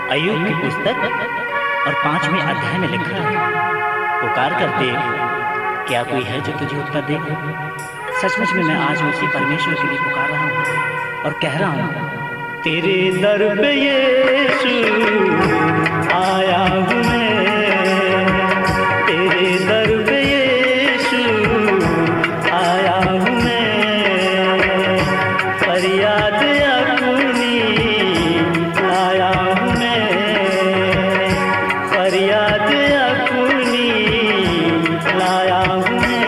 अय्यूब की पुस्तक और 5वें अध्याय में लिखा है, पुकार कर देख, क्या कोई है जो तुझे उत्तर देगा। सचमुच में मैं आज उसी परमेश्वर के लिए पुकार रहा हूँ और कह रहा हूँ, तेरे दर पे यीशु आया हूँ मैं, तेरे दर पे यीशु आया हूँ मैं, फरियाद अपनी लाया हूँ मैं, फरियाद अपनी लाया हूँ मैं।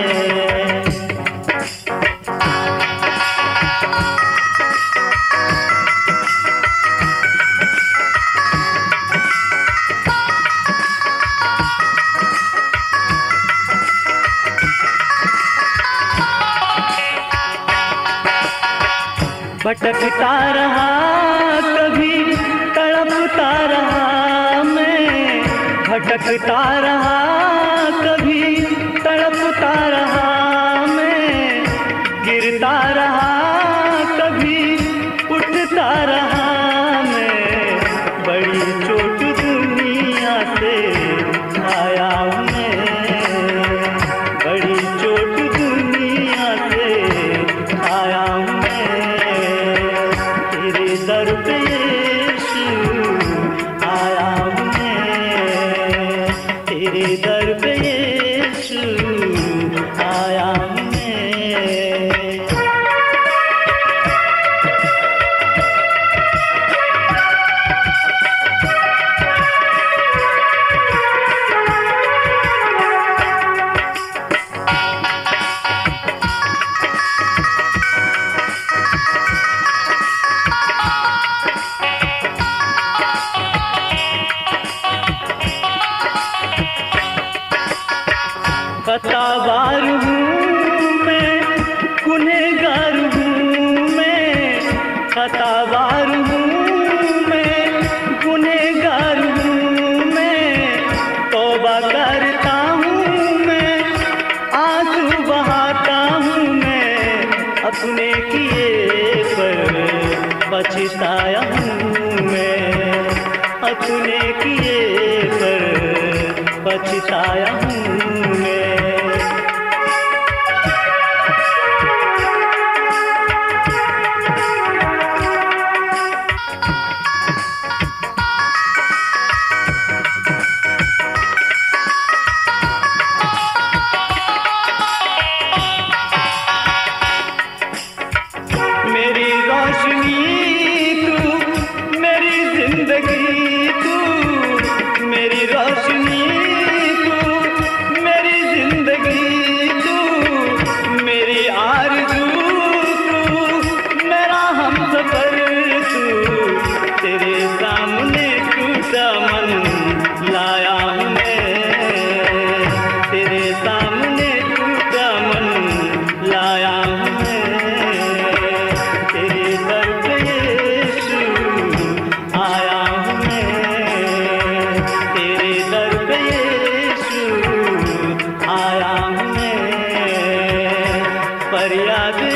भटकता रहा कभी तड़पता रहा मैं, भटकता रहा कभी तड़पता रहा मैं, गिरता रहा कभी उठता रहा मैं, बड़ी चोट दुनिया से खाया हूँ मैं, बड़ी चोट दुनिया से खाया हूँ मैं, तेरे दर पे यीशु आया हूँ मैं, तेरे दर पे यीशु आया हूँ मैं। खतावार हूँ मैं, गुनहगार हूँ मैं, खतावार हूँ मैं, गुनहगार हूँ मैं, तौबा करता हूँ मैं, आंसू बहाता हूँ मैं, अपने किए पर पछताया हूँ मैं, अपने किए पर पछताया हूँ मैं। मेरी रोशनी तू, मेरी जिंदगी तू, मेरी रोशनी तू, मेरी जिंदगी तू, मेरी आरज़ू तू, मेरा हमसफर तू, तेरे सामने टूटा मन लाया हूँ मैं, तेरे सामने टूटा मन लाया हूँ मैं, तेरे दर पे यीशु आया हूँ मैं, तेरे दर पे यीशु आया हूँ मैं, फरियाद